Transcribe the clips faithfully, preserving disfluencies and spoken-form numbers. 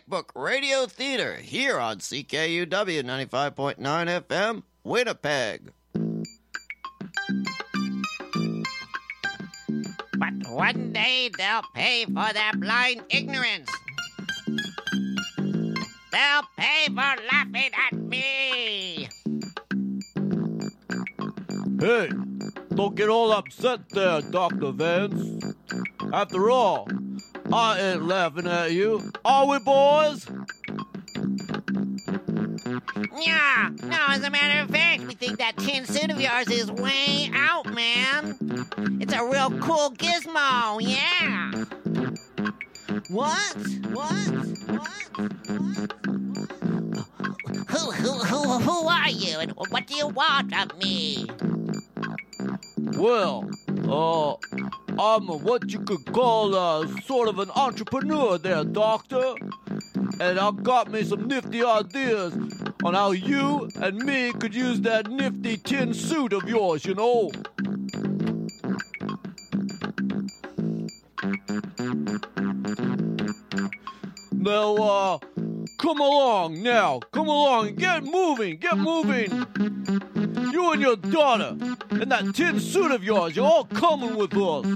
Comic Book Radio Theater here on C K U W ninety-five point nine F M, Winnipeg. But one day they'll pay for their blind ignorance. They'll pay for laughing at me. Hey, don't get all upset there, Doctor Vance. After all, I ain't laughing at you. Are we, boys? Yeah, no, as a matter of fact, we think that tin suit of yours is way out, man. It's a real cool gizmo, yeah. What? What? What? What? Who, who, who, who are you, and what do you want of me? Well, uh, I'm what you could call uh, sort of an entrepreneur there, Doctor. And I've got me some nifty ideas on how you and me could use that nifty tin suit of yours, you know. Now, uh, come along now. Come along. Get moving. Get moving. You and your daughter and that tin suit of yours, you're all coming with us.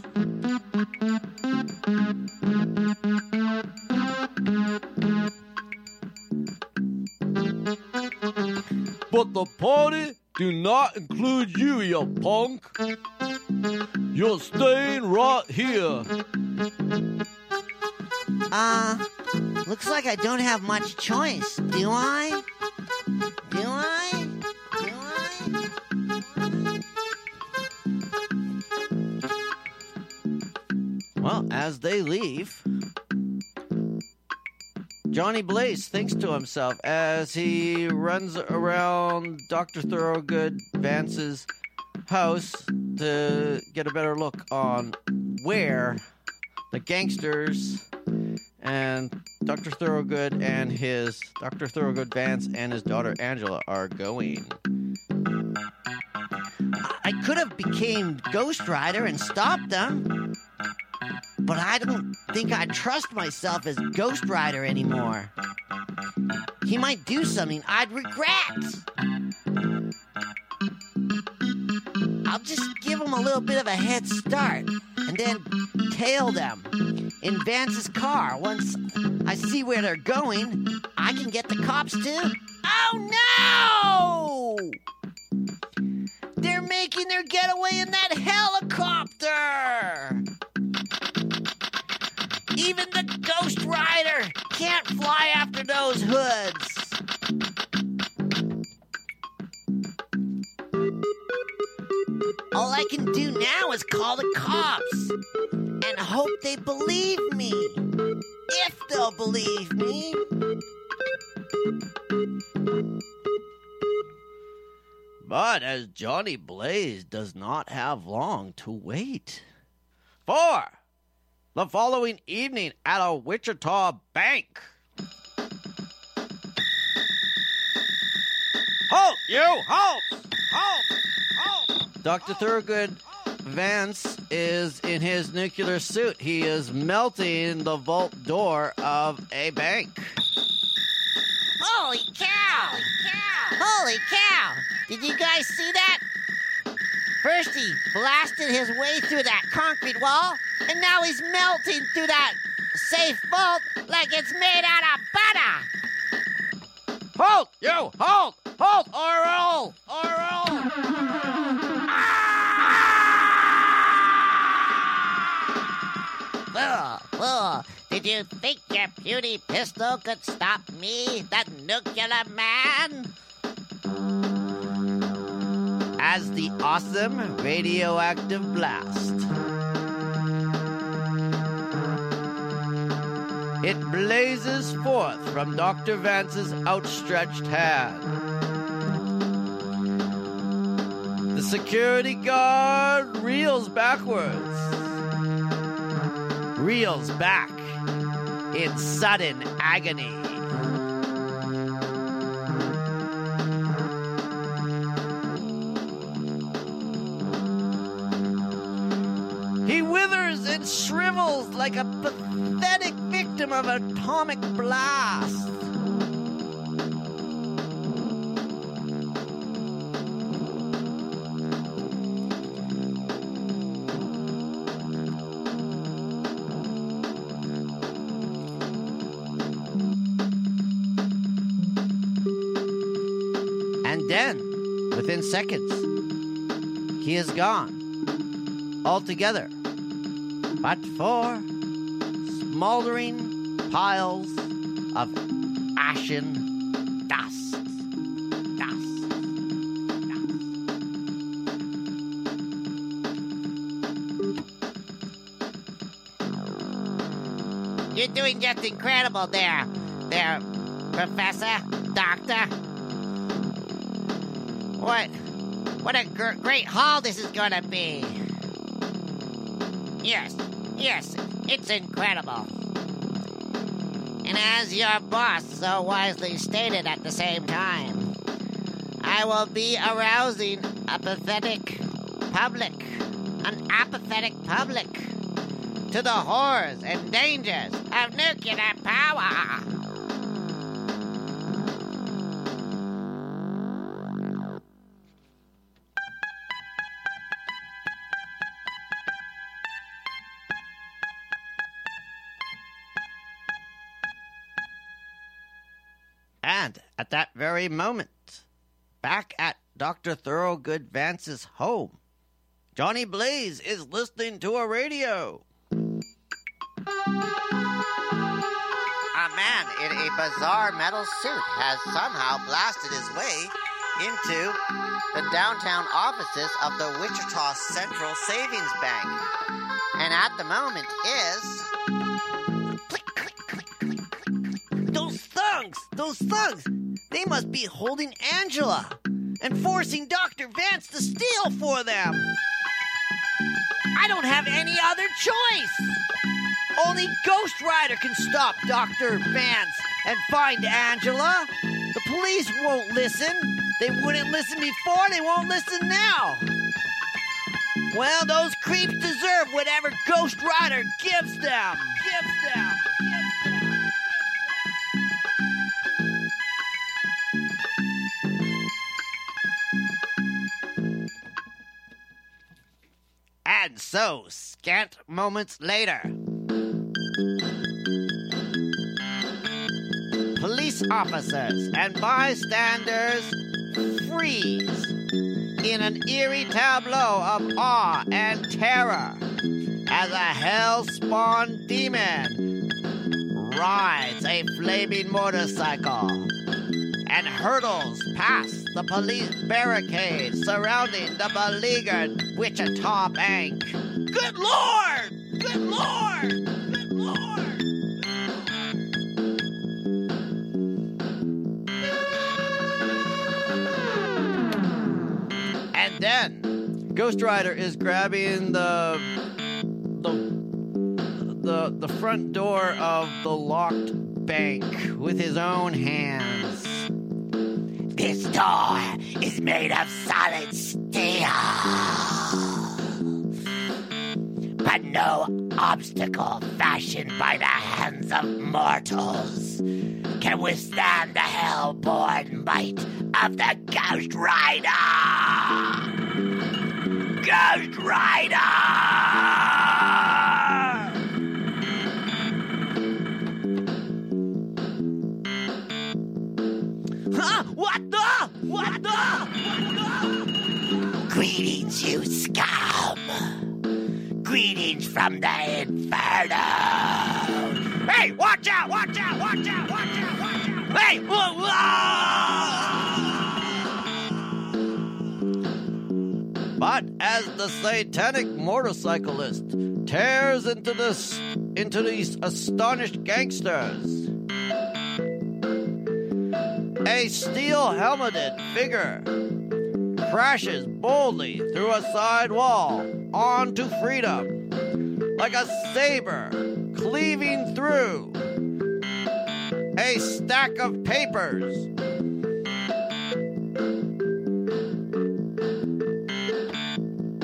But the party do not include you, you punk. You're staying right here. Uh, looks like I don't have much choice, do I? Do I? Do I? Well, as they leave, Johnny Blaze thinks to himself as he runs around Doctor Thorogood Vance's house to get a better look on where the gangsters and Doctor Thorogood and his Doctor Thorogood Vance and his daughter Angela are going. I could have became Ghost Rider and stopped them, but I don't think I trust myself as Ghost Rider anymore. He might do something I'd regret. I'll just give him a little bit of a head start and then tail them in Vance's car. Once I see where they're going, I can get the cops too. Oh no! They're making their getaway in that helicopter! Even the Ghost Rider can't fly after those hoods. All I can do now is call the cops and hope they believe me. If they'll believe me. But as Johnny Blaze does not have long to wait. For the following evening at a Wichita bank. Halt, you! Halt! Halt! Halt! Doctor Thorogood Vance is in his nuclear suit. He is melting the vault door of a bank. Holy cow! Holy cow! Holy cow! Did you guys see that? First he blasted his way through that concrete wall, and now he's melting through that safe vault like it's made out of butter! Halt! You! Halt! Halt! Oral! Oral! Fool! Fool! Did you think your puny pistol could stop me, the nuclear man? As the awesome radioactive blast. It blazes forth from Doctor Vance's outstretched hand. The security guard reels backwards. Reels back in sudden agony. He withers and shrivels like a pathetic victim of a atomic blast. And then, within seconds, he is gone altogether, but for smoldering piles of ashen dust. Dust. Dust. You're doing just incredible there, there, Professor, Doctor. What, what a gr- great haul this is gonna be. Yes, yes, it's incredible. And as your boss so wisely stated at the same time, I will be arousing a pathetic public, an apathetic public, to the horrors and dangers of nuclear power. And at that very moment, back at Doctor Thorogood Vance's home, Johnny Blaze is listening to a radio. A man in a bizarre metal suit has somehow blasted his way into the downtown offices of the Wichita Central Savings Bank. And at the moment is... Those thugs! Those thugs! They must be holding Angela and forcing Doctor Vance to steal for them. I don't have any other choice. Only Ghost Rider can stop Doctor Vance and find Angela. The police won't listen. They wouldn't listen before. They won't listen now. Well, those creeps deserve whatever Ghost Rider gives them. Gives them. And so, scant moments later, police officers and bystanders freeze in an eerie tableau of awe and terror as a hell-spawned demon rides a flaming motorcycle and hurdles past the police barricade surrounding the beleaguered Wichita Bank. Good Lord! Good Lord! Good Lord! And then Ghost Rider is grabbing the the the the front door of the locked bank with his own hands. This door is made of solid steel. But no obstacle fashioned by the hands of mortals can withstand the hell-born might of the Ghost Rider! Ghost Rider! Huh? What the? What the? What the? Greetings, you scum! Greetings from the Inferno! Hey, watch out! Watch out! Watch out! Watch out! Watch out! Hey! Whoa, whoa! But as the satanic motorcyclist tears into this into these astonished gangsters, a steel-helmeted figure crashes boldly through a side wall onto freedom, like a saber cleaving through a stack of papers.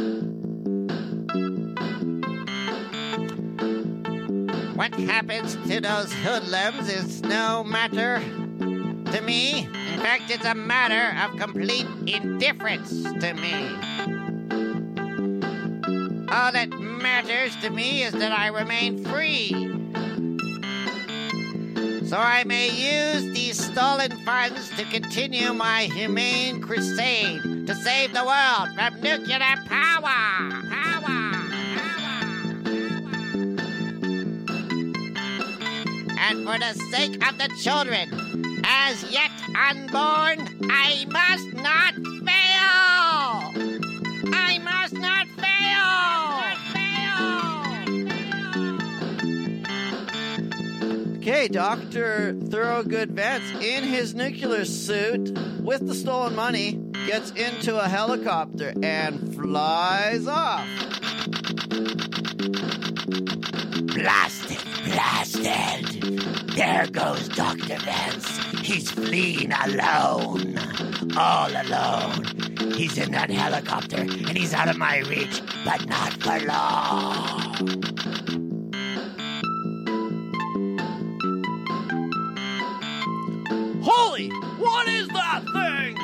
What happens to to those hoodlums is no matter to me. In fact, it's a matter of complete indifference to me. All that matters to me is that I remain free, so I may use these stolen funds to continue my humane crusade to save the world from nuclear power. Power. And for the sake of the children, as yet unborn, I must not fail! I must not fail! Okay, Doctor Thorogood Vance, in his nuclear suit with the stolen money, gets into a helicopter and flies off. Blasted, blasted. There goes Doctor Vance. He's fleeing alone. All alone. He's in that helicopter, and he's out of my reach, but not for long. Holy, what is that thing?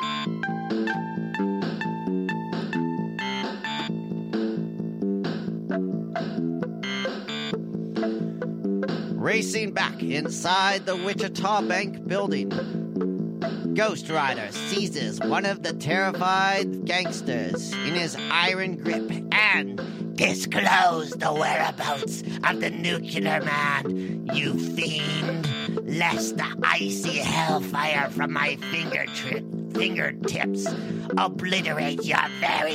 Racing back inside the Wichita Bank building, Ghost Rider seizes one of the terrified gangsters in his iron grip and Disclose the whereabouts of the nuclear man, you fiend, lest the icy hellfire from my fingertip, fingertips obliterate your very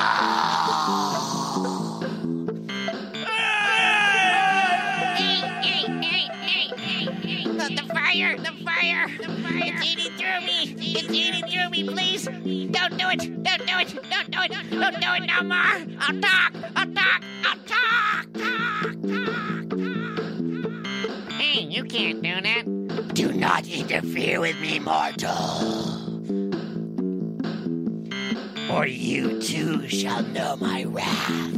soul. The, the fire, the fire, the fire. It's eating through me. It's eating through me, please. Don't do it. Don't do it. Don't do it. Don't do it no more. I'll talk. I'll talk. I'll talk. Talk, talk, talk. Hey, you can't do that. Do not interfere with me, mortal, or you too shall know my wrath.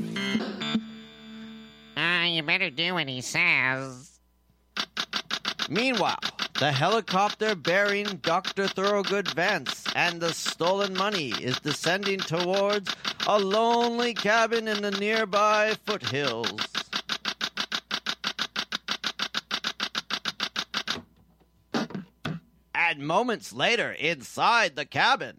Ah, uh, you better do what he says. Meanwhile, the helicopter bearing Doctor Thorogood Vance and the stolen money is descending towards a lonely cabin in the nearby foothills. And moments later, inside the cabin,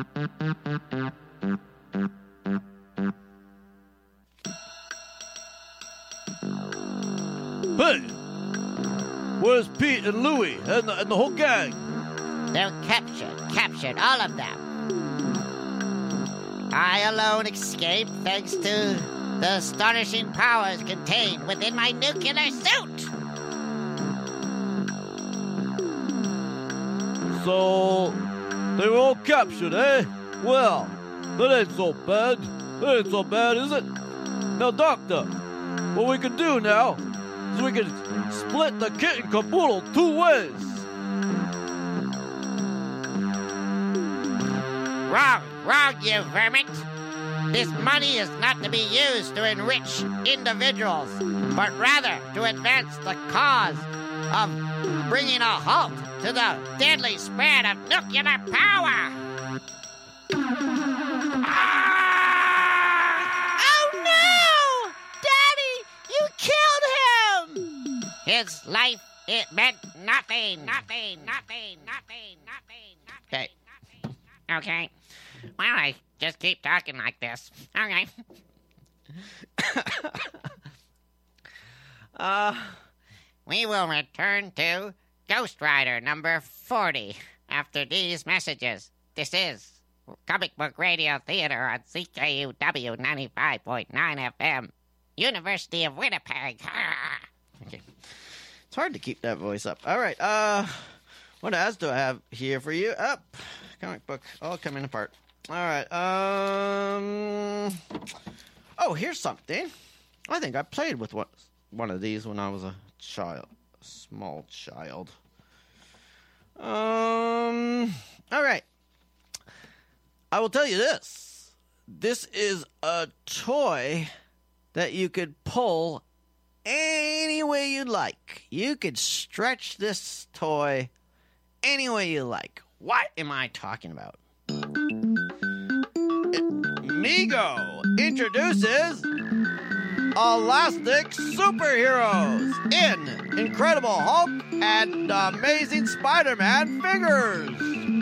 Hey! Where's Pete and Louie and the, and the whole gang? They're captured, captured, all of them. I alone escaped thanks to the astonishing powers contained within my nuclear suit. So, they were all captured, eh? Well, that ain't so bad. That ain't so bad, is it? Now, Doctor, what we can do now is we can split the kit and caboodle two ways. Wrong, wrong, you vermin. This money is not to be used to enrich individuals, but rather to advance the cause of bringing a halt to the deadly spread of nuclear power. Ah! Oh, no! Daddy, you killed him! His life, it meant nothing. Nothing, nothing, nothing, nothing, nothing. Okay. Okay. Well, I just keep talking like this. Okay. uh, we will return to Ghost Rider number forty after these messages. This is Comic Book Radio Theater on C K U W ninety-five point nine F M, University of Winnipeg. Okay. It's hard to keep that voice up. All right. Uh, what else do I have here for you? Up. Oh, comic book all coming apart. All right. Um. Oh, here's something. I think I played with one one of these when I was a child, a small child. Um. All right. I will tell you this. This is a toy that you could pull any way you like. You could stretch this toy any way you like. What am I talking about? Mego introduces Elastic Superheroes in Incredible Hulk and Amazing Spider-Man figures.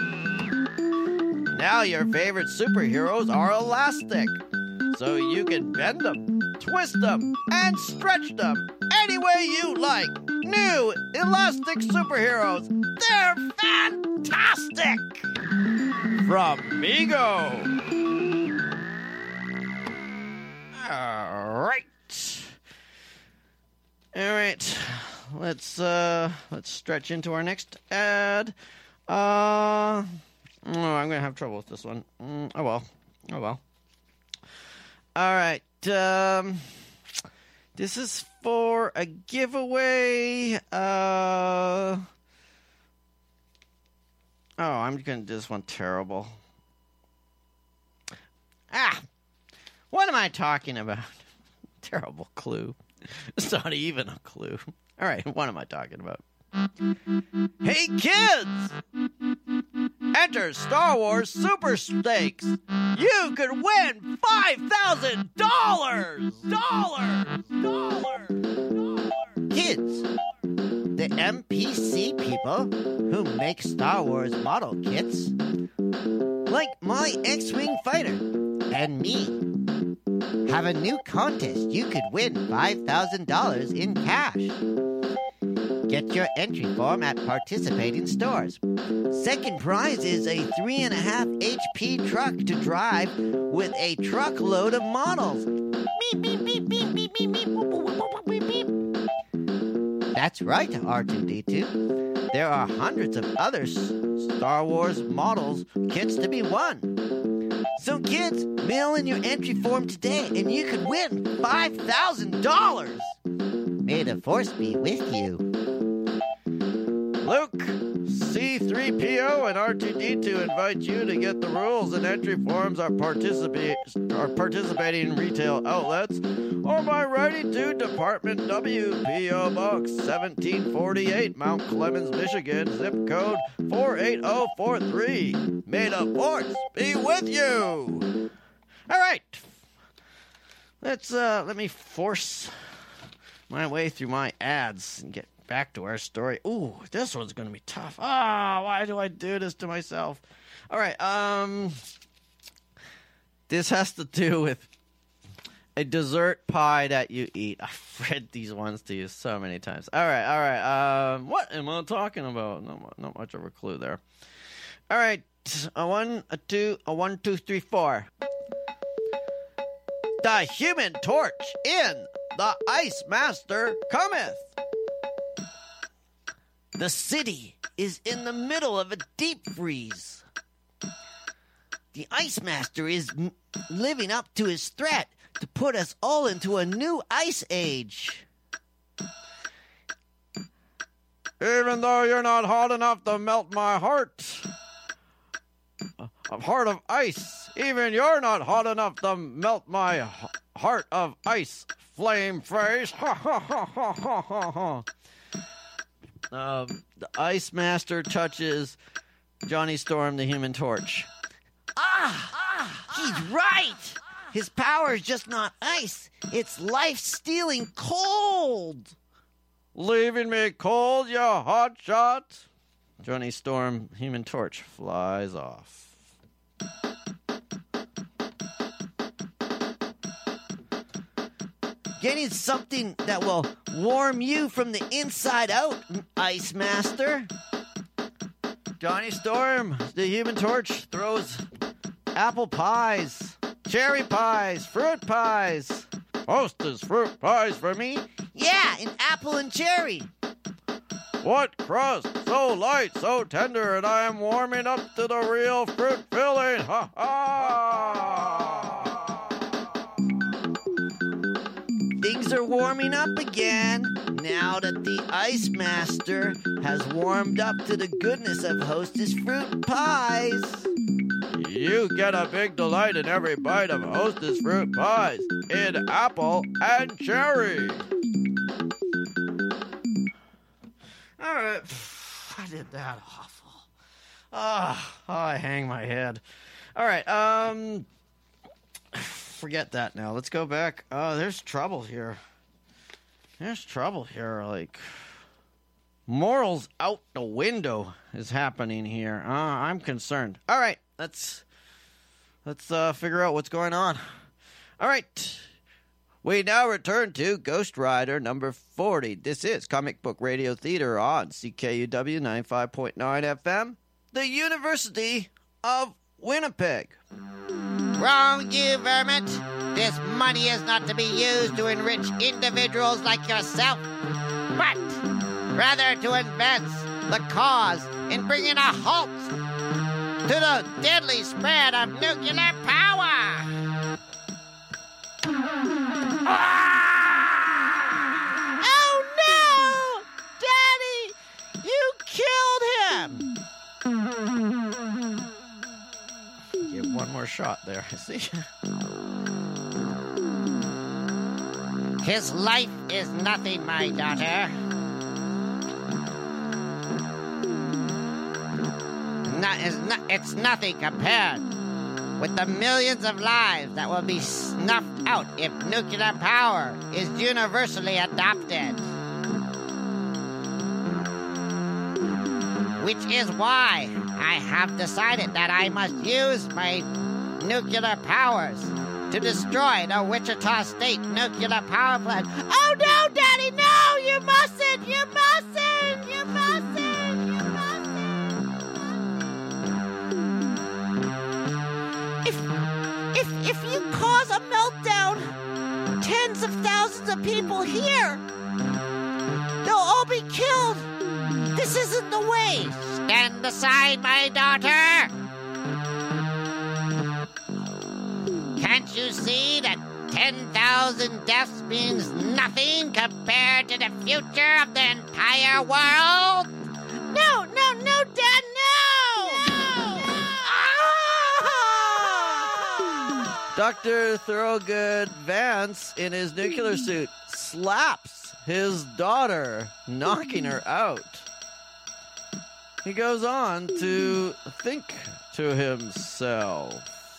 Now your favorite superheroes are elastic, so you can bend them, twist them, and stretch them any way you like. New Elastic Superheroes. They're fantastic! From Mego. All right. All right. Let's uh let's stretch into our next ad. Uh oh, I'm gonna have trouble with this one. Mm, oh well. Oh well. All right. Um, this is for a giveaway. Uh oh, I'm gonna do this one terrible. Ah. What am I talking about? Terrible clue. It's not even a clue. All right, what am I talking about? Hey, kids! Enter Star Wars Super Stakes. You could win five thousand dollars! Dollars! Dollars! Dollars! Kids, the N P C people who make Star Wars model kits, like my X-Wing fighter and me, have a new contest. You could win five thousand dollars in cash. Get your entry form at participating stores. Second prize is a three and a half H P truck to drive with a truckload of models. Beep, beep, beep, beep, beep, beep, beep, beep, beep, beep. That's right, R two D two. There are hundreds of other Star Wars models kits to be won. So kids, mail in your entry form today and you could win five thousand dollars. May the Force be with you. Luke, C three P O and R two D two invite you to get the rules and entry forms are, participa- are participating retail outlets or by writing to Department W, P O Box seventeen forty-eight, Mount Clemens, Michigan, zip code four eight zero four three. May the Force be with you. All right. Let's, uh, let me force my way through my ads and get back to our story. Ooh, this one's going to be tough. Ah, oh, why do I do this to myself? All right, um, this has to do with a dessert pie that you eat. I've read these ones to you so many times. All right, all right. Um, what am I talking about? Not, not much of a clue there. All right, a one, a two, a one, two, three, four. The Human Torch in The Ice Master Cometh. The city is in the middle of a deep freeze. The Ice Master is m- living up to his threat to put us all into a new ice age. Even though you're not hot enough to melt my heart, a heart of ice, even you're not hot enough to melt my h- heart of ice, flame face. Ha ha ha ha ha ha ha. Um, the Ice Master touches Johnny Storm, the Human Torch. Ah, ah, he's right. His power is just not ice. It's life-stealing cold. Leaving me cold, you hot shot. Johnny Storm, Human Torch, flies off. Getting something that will warm you from the inside out, Ice Master. Johnny Storm, the Human Torch, throws apple pies, cherry pies, fruit pies. Hostess fruit pies for me? Yeah, an apple and cherry. What crust? So light, so tender, and I am warming up to the real fruit filling. Ha ha! Things are warming up again now that the Ice Master has warmed up to the goodness of Hostess fruit pies. You get a big delight in every bite of Hostess fruit pies in apple and cherry. right. I did that awful. Oh, oh, I hang my head. All right. Um, forget that now. Let's go back. Oh, there's trouble here. There's trouble here. Like, morals out the window is happening here. Uh, I'm concerned. All right. Let's let's uh, figure out what's going on. All right. We now return to Ghost Rider number forty. This is Comic Book Radio Theater on C K U W ninety-five point nine F M, the University of Winnipeg. Wrong, you vermin. This money is not to be used to enrich individuals like yourself, but rather to advance the cause in bringing a halt to the deadly spread of nuclear power. Oh no! Daddy! You killed him! Give one more shot there, see? His life is nothing, my daughter. No, it's, no, it's nothing compared with the millions of lives that will be snuffed out if nuclear power is universally adopted. Which is why I have decided that I must use my nuclear powers to destroy the Wichita State nuclear power plant. Oh no, Daddy, no! You mustn't! You mustn't! You mustn't! You mustn't! If, if, if you cause a meltdown, tens of thousands of people here, they'll all be killed. This isn't the way. Stand aside, my daughter. Can't you see that ten thousand deaths means nothing compared to the future of the entire world? No, no, no, Dad, no! No! no. Ah! Doctor Thorogood Vance, in his nuclear suit, slaps his daughter, knocking her out. He goes on to think to himself.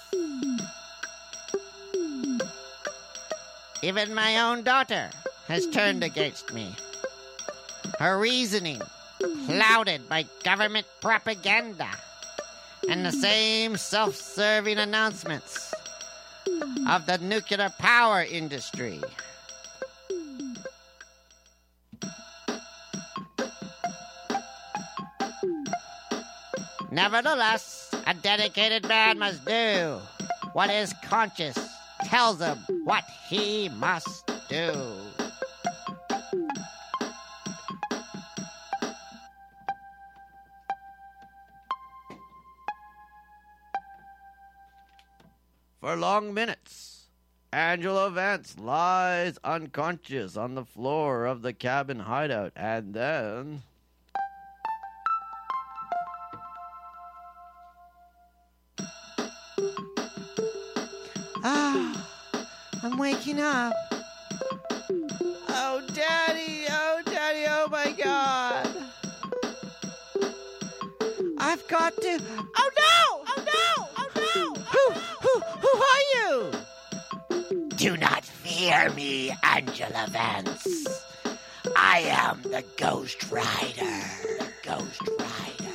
Even my own daughter has turned against me. Her reasoning clouded by government propaganda and the same self-serving announcements of the nuclear power industry. Nevertheless, a dedicated man must do what his conscience tells him what he must do. For long minutes, Angela Vance lies unconscious on the floor of the cabin hideout, and then... Ah, I'm waking up. Oh, Daddy, oh, Daddy, oh, my God. I've got to... Oh, no! Oh, no! Oh, no! Who, who, who are you? Do not fear me, Angela Vance. I am the Ghost Rider. The Ghost Rider.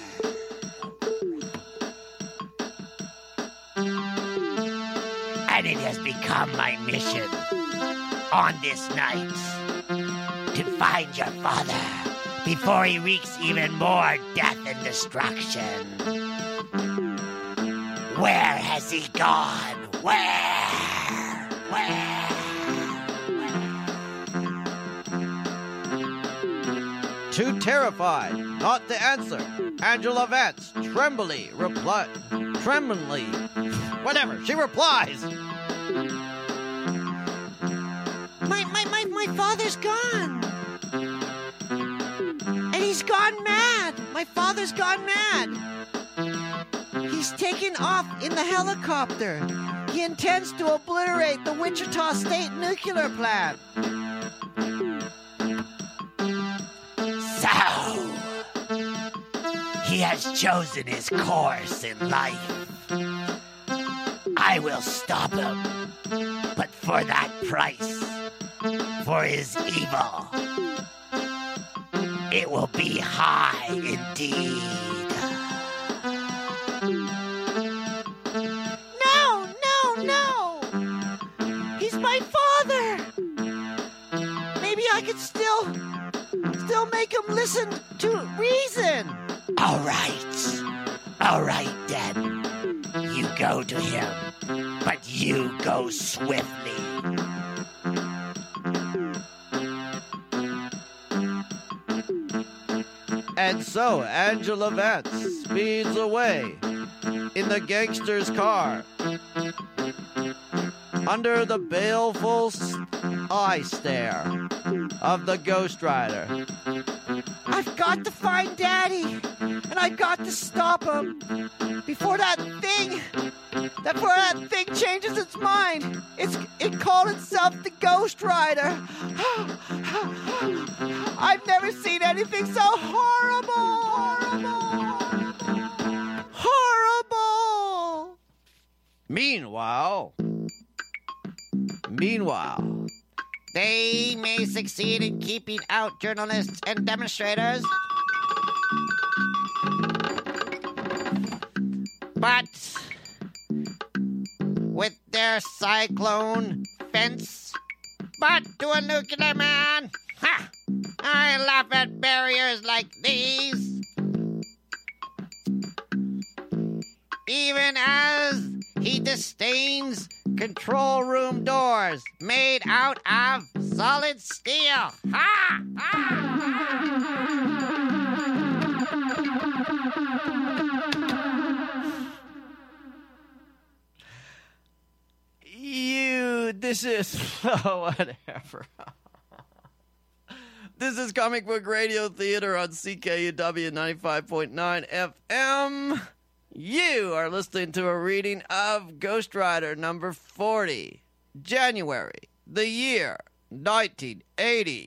And it has become my mission on this night to find your father before he wreaks even more death and destruction. Where has he gone? Where? Where? Too terrified not to answer, Angela Vance trembly reply, tremblingly, whatever, she replies. My, my, my, my father's gone. And he's gone mad. My father's gone mad. He's taken off in the helicopter. He intends to obliterate the Wichita State nuclear plant. So, He has chosen his course in life. I will stop him, but for that price, for his evil, it will be high indeed. No, no, no! He's my father! Maybe I could still, still make him listen to reason. All right, all right then. You go to him, but you go swiftly. And so Angela Vance speeds away in the gangster's car under the baleful eye stare of the Ghost Rider. I've got to find Daddy, and I've got to stop him before that thing, that before that thing changes its mind. It's it called itself the Ghost Rider. I've never seen anything so horrible, horrible, horrible. Meanwhile, meanwhile, they may succeed in keeping out journalists and demonstrators, but with their cyclone fence, but to a nuclear man, ha! I laugh at barriers like these. Even as he disdains control room doors made out of solid steel. Ha! Ha! you, this is, oh, whatever. This is Comic Book Radio Theater on C K U W ninety-five point nine F M. You are listening to a reading of Ghost Rider number forty, January, the year nineteen eighty.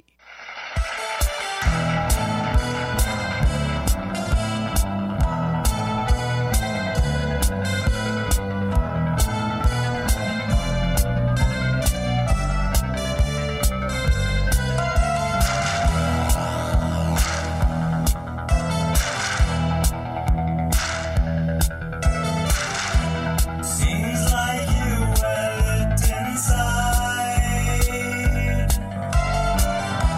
Inside.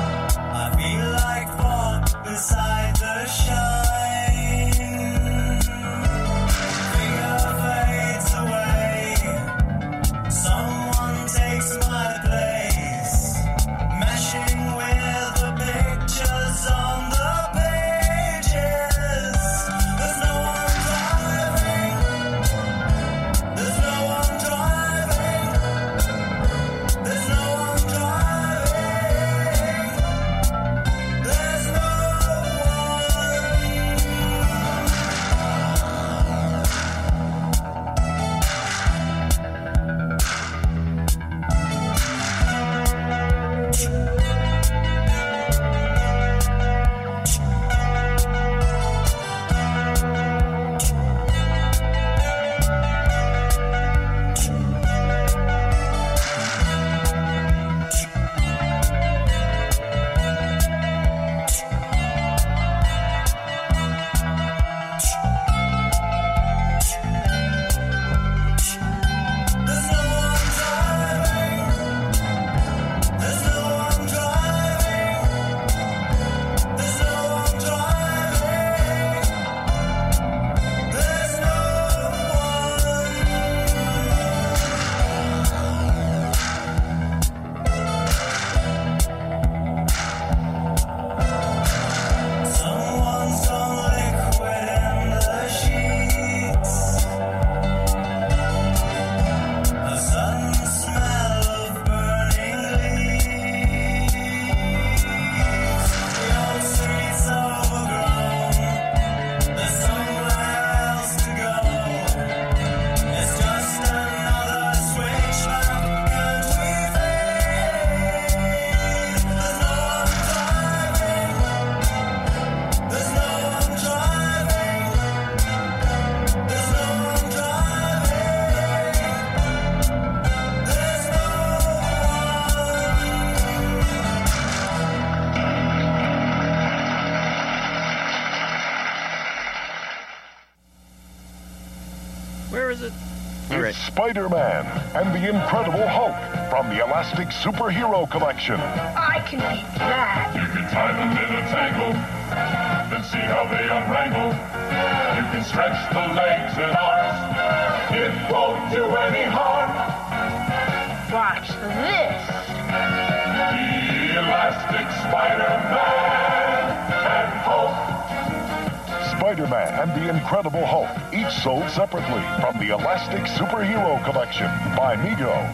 Where is it? All right. It's Spider-Man and the Incredible Hulk from the Elastic Superhero Collection. I can beat that. You can tie them in a tangle, then see how they unwrangle. You can stretch the legs and arms. It won't do any harm. Watch this. The Elastic Spider-Man and Hulk. Spider-Man and the Incredible Hulk, each sold separately from the Elastic Superhero Collection by Mego.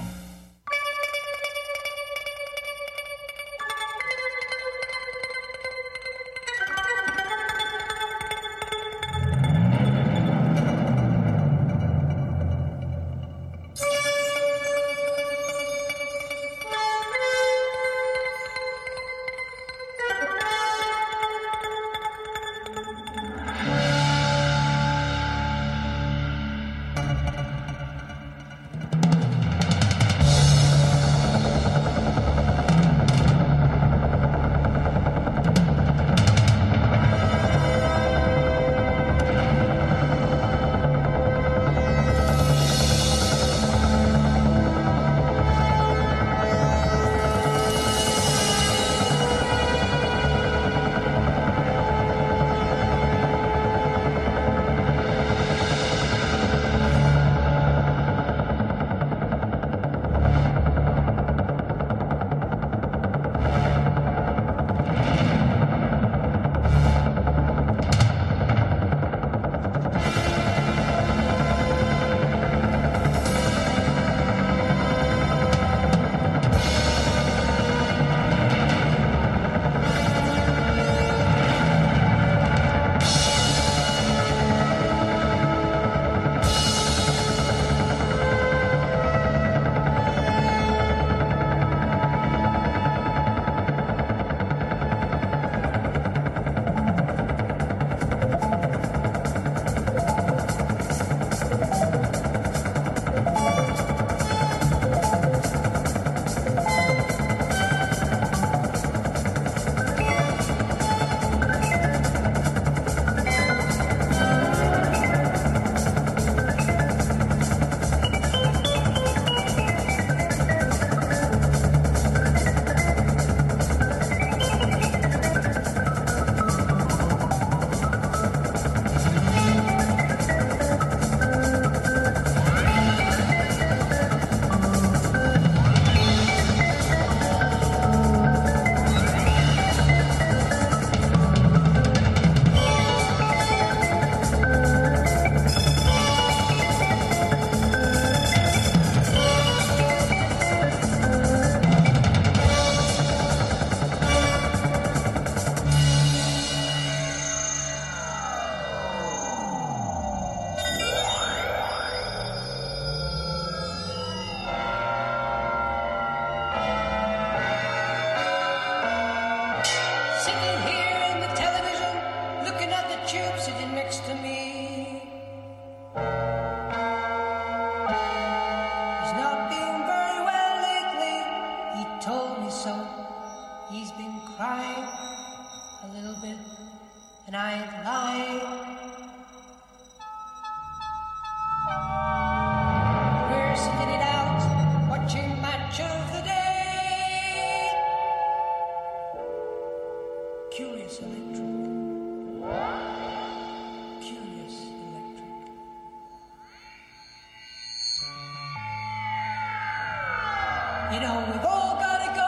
You know, we've all gotta go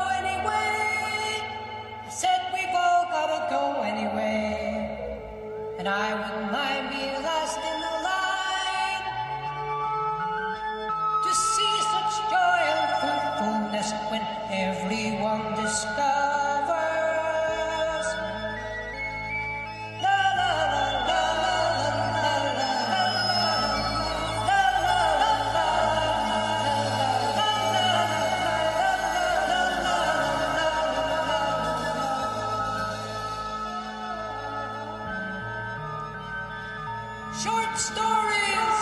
anyway. I said we've all gotta go anyway. And I wouldn't mind being last in the line to see such joy and fruitfulness when everyone discovers. La la la la la la la la la short stories.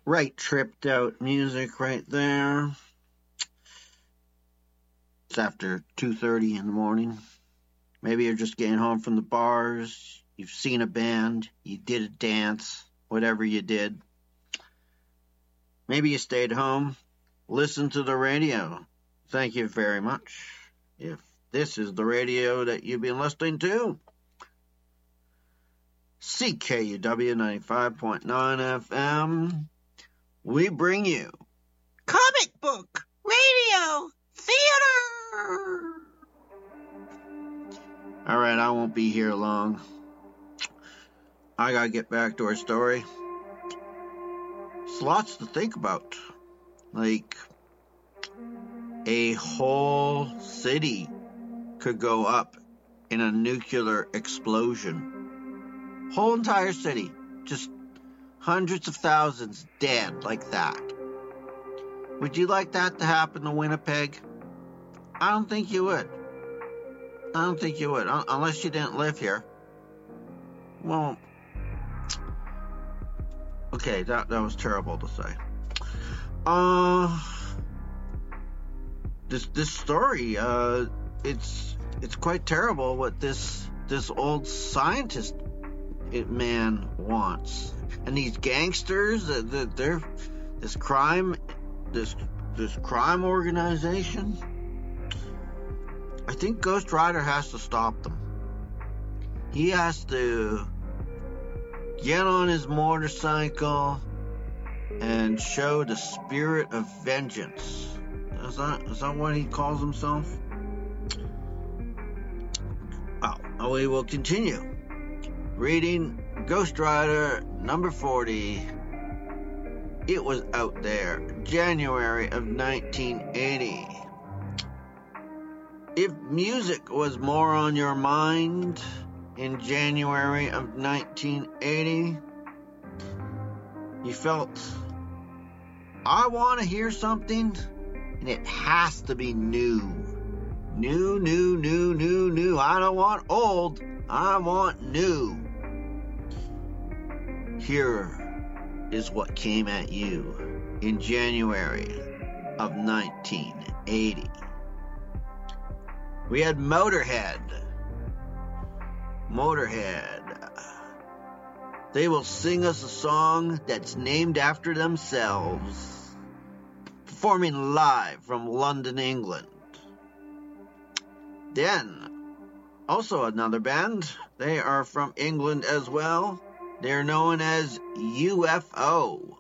Right tripped out music right there. It's after two thirty in the morning. Maybe you're just getting home from the bars. You've seen a band. You did a dance. Whatever you did. Maybe you stayed home. Listen to the radio. Thank you very much. If this is the radio that you've been listening to, C K U W ninety-five point nine F M, we bring you Comic Book Radio Theater. All right, I won't be here long. I gotta get back to our story. There's lots to think about. Like, a whole city could go up in a nuclear explosion. Whole entire city. Just hundreds of thousands dead like that. Would you like that to happen to Winnipeg? I don't think you would. I don't think you would, un- unless you didn't live here. Well, okay, that that was terrible to say. Uh, this this story, uh, it's it's quite terrible what this this old scientist man wants, and these gangsters, uh, they're this crime, this this crime organization. I think Ghost Rider has to stop them. He has to get on his motorcycle and show the spirit of vengeance. Is that, is that what he calls himself? Oh, we will continue reading Ghost Rider number forty. It was out there, January of nineteen eighty. If music was more on your mind in January of nineteen eighty, you felt, I want to hear something, and it has to be new. New, new, new, new, new. I don't want old. I want new. Here is what came at you in January of nineteen eighty. We had Motorhead. Motorhead. They will sing us a song that's named after themselves. Performing live from London, England. Then, also another band. They are from England as well. They're known as U F O.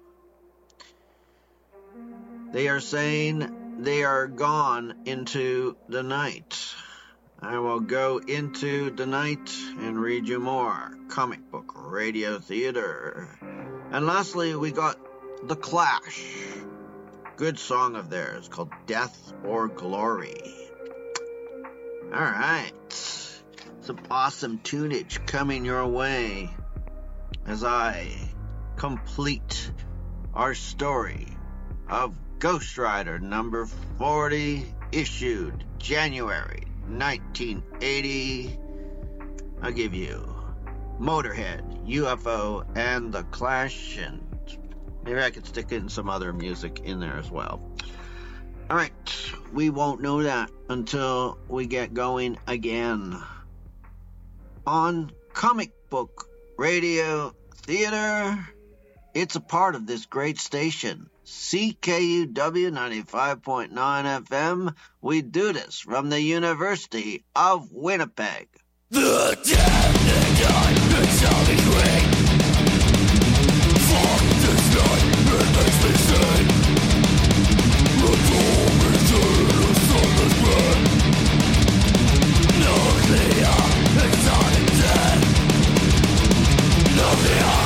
They are saying they are gone into the night. I will go into the night and read you more Comic Book Radio Theater. And lastly, we got The Clash. Good song of theirs called Death or Glory. Alright. Some awesome tunage coming your way as I complete our story of Ghost Rider number forty, issued January nineteen eighty. I'll give you Motorhead, U F O, and The Clash, and maybe I could stick in some other music in there as well. Alright, we won't know that until we get going again on Comic Book Radio Theater. It's a part of this great station, C K U W ninety-five point nine F M. We do this from the University of Winnipeg. The dead and I, it's all be great. Fuck this night, it makes me sick. The storm is in a sunless breath. Nuclear, exotic death. Nuclear,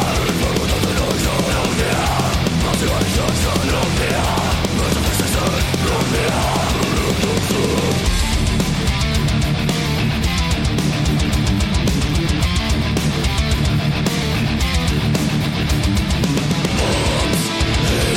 Bombs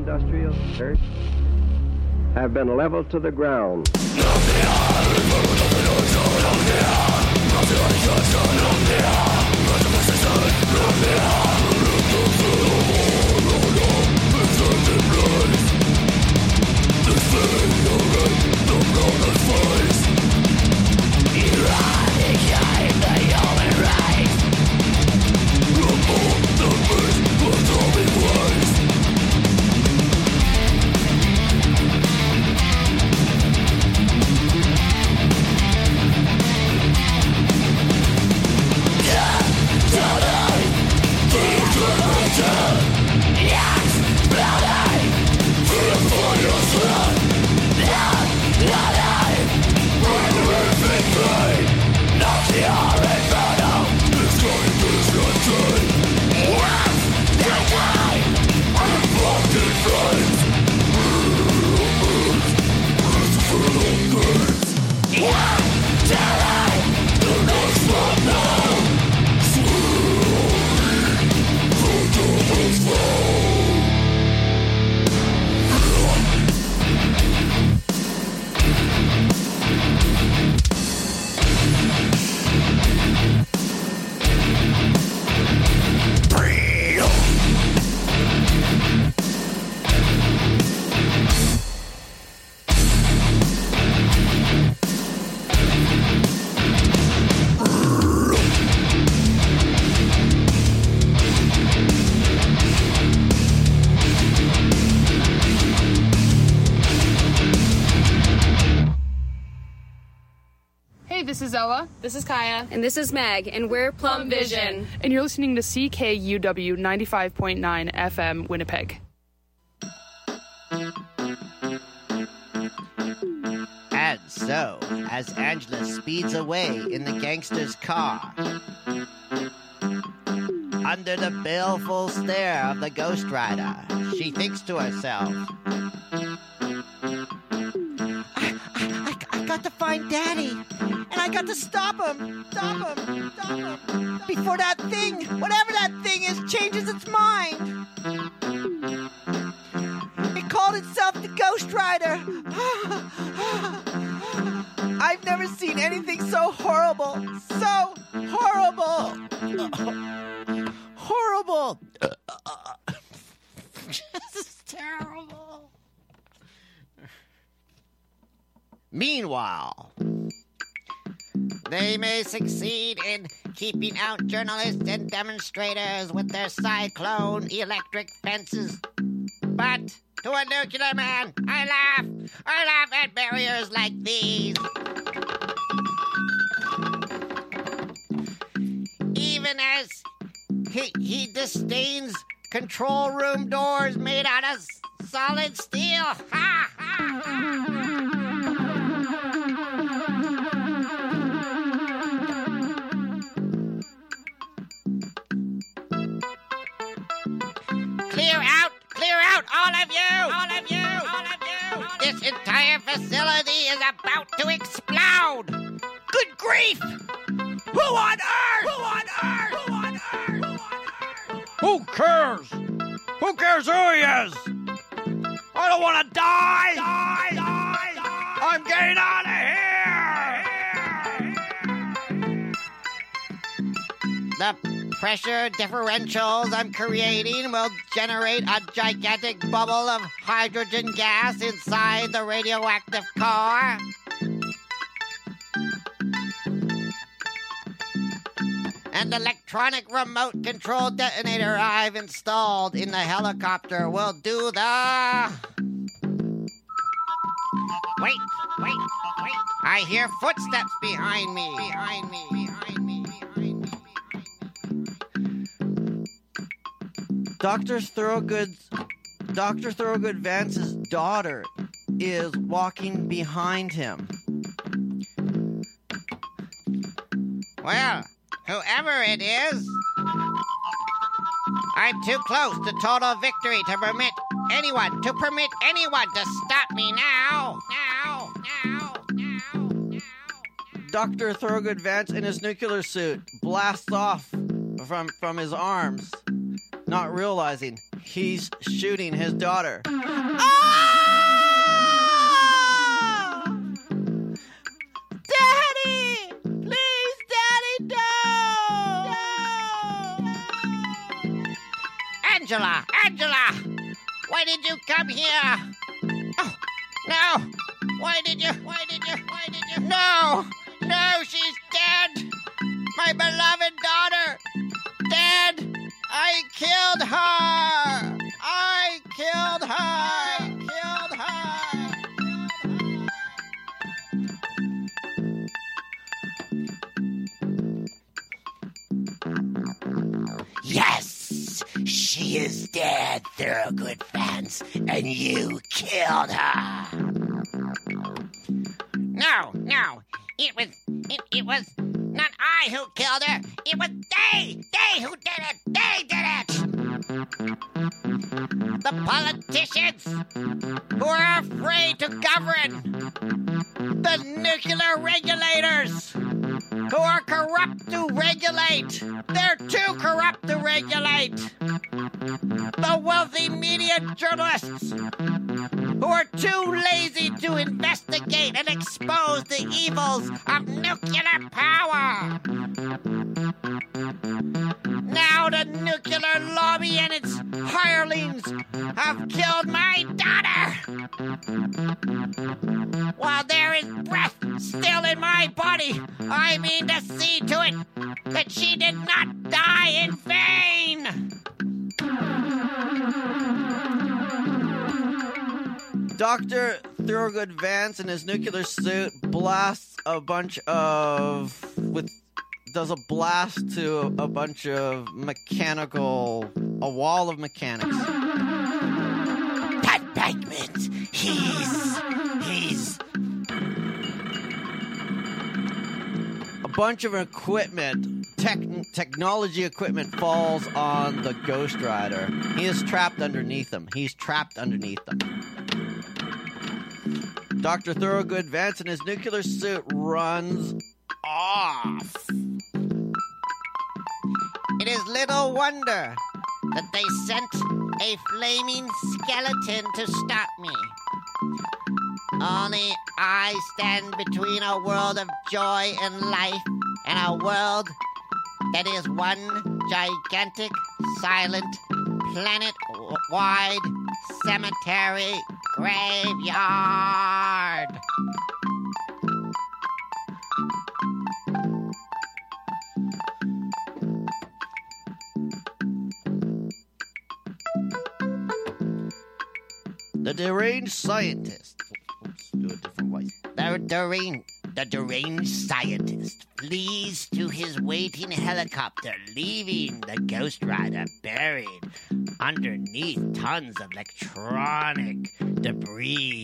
industrial dirt have been leveled to the ground. This is Ella. This is Kaya. And this is Meg, and we're Plum Vision. And you're listening to C K U W ninety-five point nine F M Winnipeg. And so, as Angela speeds away in the gangster's car, under the baleful stare of the Ghost Rider, she thinks to herself, I, I, I got to find Daddy, and I got to stop him, stop him, stop him, before that thing, whatever that thing is, changes its mind. It called itself the Ghost Rider. I've never seen anything so horrible, so horrible, horrible. This is terrible. Meanwhile, they may succeed in keeping out journalists and demonstrators with their cyclone electric fences. But to a nuclear man, I laugh. I laugh at barriers like these. Even as he, he disdains control room doors made out of solid steel. Ha, ha, ha. Clear out! Clear out, all of you! All of you! All of you! This entire facility is about to explode! Good grief! Who on earth? Who on earth? Who on earth? Who on earth? Who cares? Who cares who he is? I don't want to die! Die! Die! Die! I'm getting out of here! The pressure differentials I'm creating will generate a gigantic bubble of hydrogen gas inside the radioactive core. An electronic remote control detonator I've installed in the helicopter will do the... Wait, wait, wait. I hear footsteps behind me. Behind me, behind me, behind me, behind me. Doctor Thorogood's Doctor Thorogood Vance's daughter is walking behind him. Well, whoever it is, I'm too close to total victory to permit anyone, to permit anyone to stop me now. Now, now, now, now. Doctor Thorogood Vance in his nuclear suit blasts off from, from his arms, not realizing he's shooting his daughter. Daddy! Please, Daddy, no! No! Angela! Angela! Why did you come here? Oh, no! Why did you? Why did you? Why did you? No! No, she's dead! My beloved daughter! Dead! I killed her! I killed her! Killed her! Yes! She is dead, Thorogood fans, and you killed her! No, no! It was... It, it was... Not I who killed her. It was they. They who did it. They did it. The politicians who are afraid to govern. The nuclear regulators who are corrupt to regulate. They're too corrupt to regulate. The wealthy media journalists who are too lazy to investigate and expose the evils of nuclear power. Now the nuclear lobby and its hirelings have killed my daughter. While there is breath still in my body, I mean to see to it that she did not die in vain. Doctor Thorogood Vance in his nuclear suit blasts a bunch of with does a blast to a bunch of mechanical a wall of mechanics. Pat Bankman, he's he's a bunch of equipment, tech, technology equipment falls on the Ghost Rider. He is trapped underneath them. He's trapped underneath them. Doctor Thorogood Vance in his nuclear suit runs off. It is little wonder that they sent a flaming skeleton to stop me. Only I stand between a world of joy and life and a world that is one gigantic, silent, planet-wide cemetery graveyard. The deranged scientist. Oops, do a different voice. The deranged, the deranged scientist flees to his waiting helicopter, leaving the Ghost Rider buried underneath tons of electronic debris.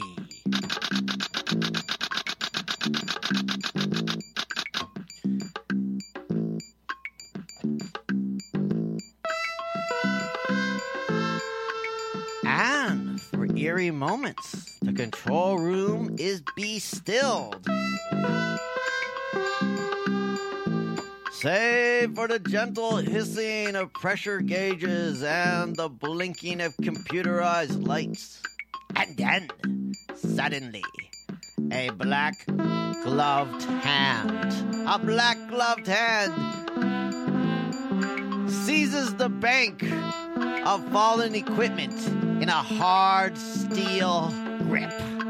And for eerie moments, the control room is be-stilled. Save for the gentle hissing of pressure gauges and the blinking of computerized lights. And then, suddenly, a black-gloved hand, a black-gloved hand seizes the bank of fallen equipment in a hard steel grip.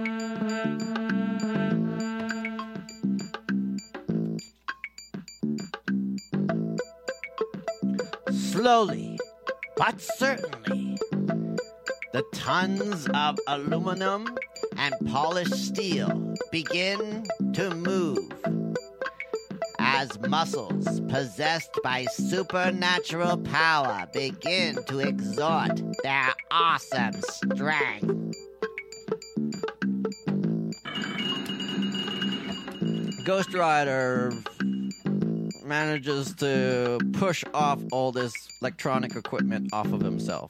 Slowly, but certainly, the tons of aluminum and polished steel begin to move as muscles possessed by supernatural power begin to exert their awesome strength. Ghost Rider manages to push off all this electronic equipment off of himself.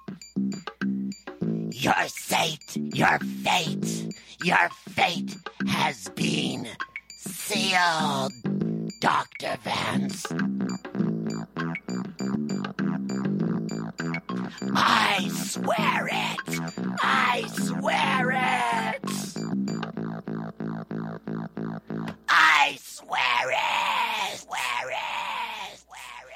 Your fate, your fate, your fate has been sealed, Doctor Vance. I swear it! I swear it! I swear it! Swear it! Swear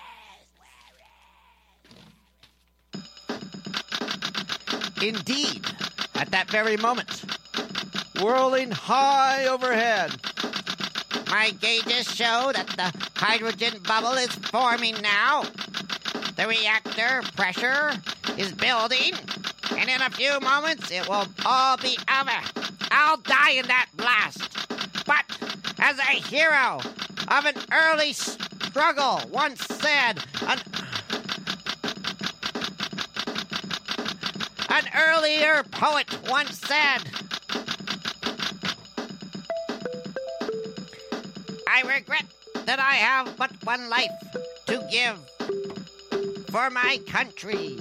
it! Indeed, at that very moment, whirling high overhead, my gauges show that the hydrogen bubble is forming now. The reactor pressure is building, and in a few moments it will all be over. I'll die in that blast. But as a hero of an early struggle once said, an, an earlier poet once said, I regret that I have but one life to give for my country.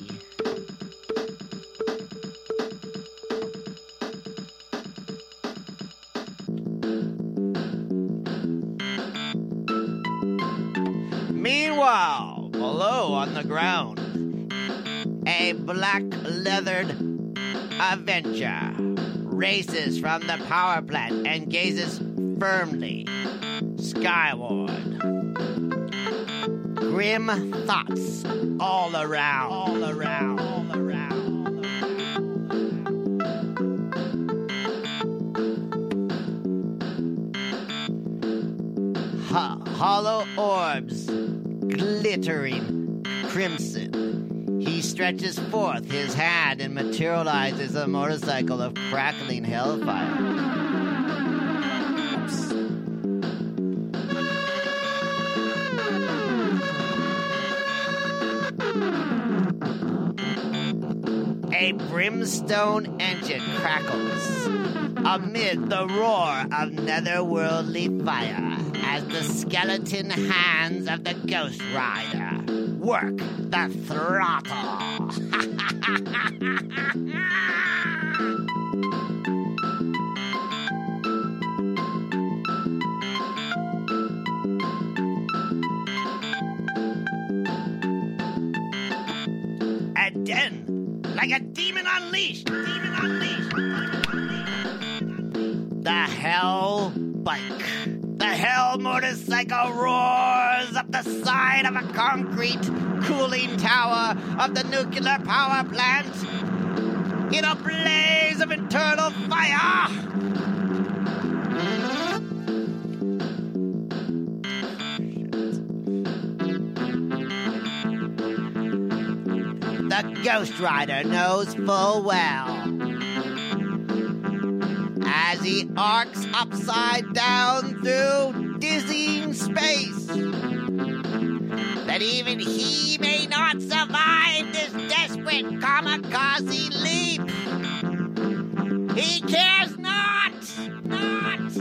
Meanwhile, below on the ground, a black-leathered Avenger races from the power plant and gazes firmly skyward. Grim thoughts all around, all around, all around. Ho- hollow orbs glittering crimson. He stretches forth his hand and materializes a motorcycle of crackling hellfire. A brimstone engine crackles amid the roar of netherworldly fire as the skeleton hands of the Ghost Rider work the throttle. And then, like a demon unleashed, demon unleashed, the Hell Bike. The Hell motorcycle roars up the side of a concrete cooling tower of the nuclear power plant in a blaze of internal fire. The Ghost Rider knows full well, as he arcs upside down through dizzying space, that even he may not survive this desperate kamikaze leap. He cares not, not,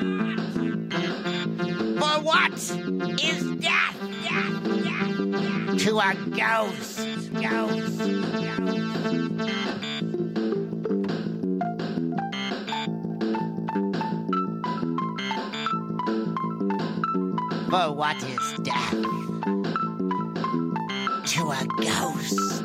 not. For what is death, death, death, death to a ghost, ghost, ghost. For what is death to a ghost?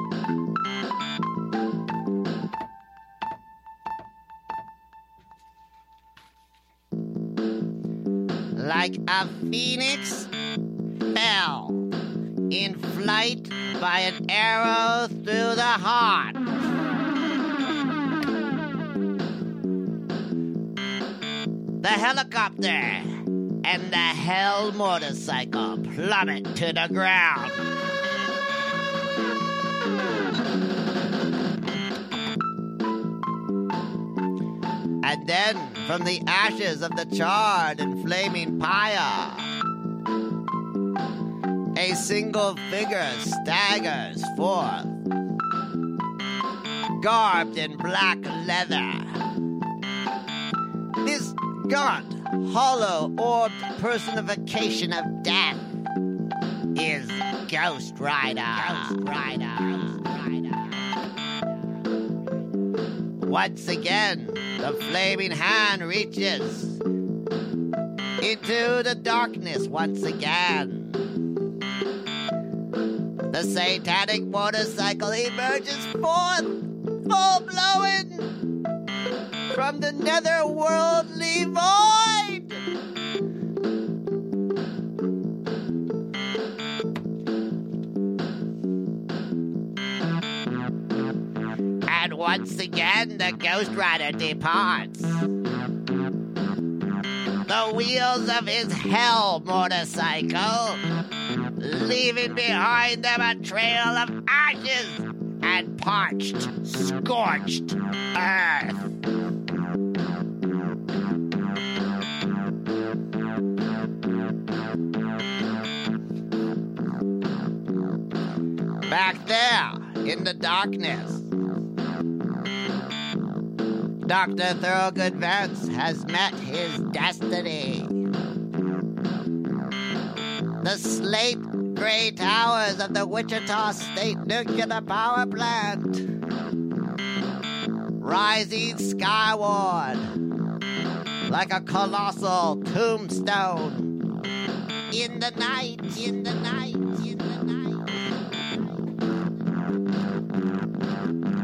Like a phoenix fell in flight by an arrow through the heart. The helicopter and the Hell motorcycle plummet to the ground. And then, from the ashes of the charred and flaming pyre, a single figure staggers forth, garbed in black leather. This gaunt, hollow-orbed personification of death is Ghost Rider. Ghost Rider. Ghost Rider. Once again, the flaming hand reaches into the darkness once again. The satanic motorcycle emerges forth, full-blown, from the netherworldly void. And once again, the Ghost Rider departs. The wheels of his hell motorcycle, leaving behind them a trail of ashes and parched, scorched earth. Back there, in the darkness, Doctor Thorogood Vance has met his destiny. The slate gray towers of the Wichita State Nuclear Power Plant, rising skyward like a colossal tombstone in the night, in the night.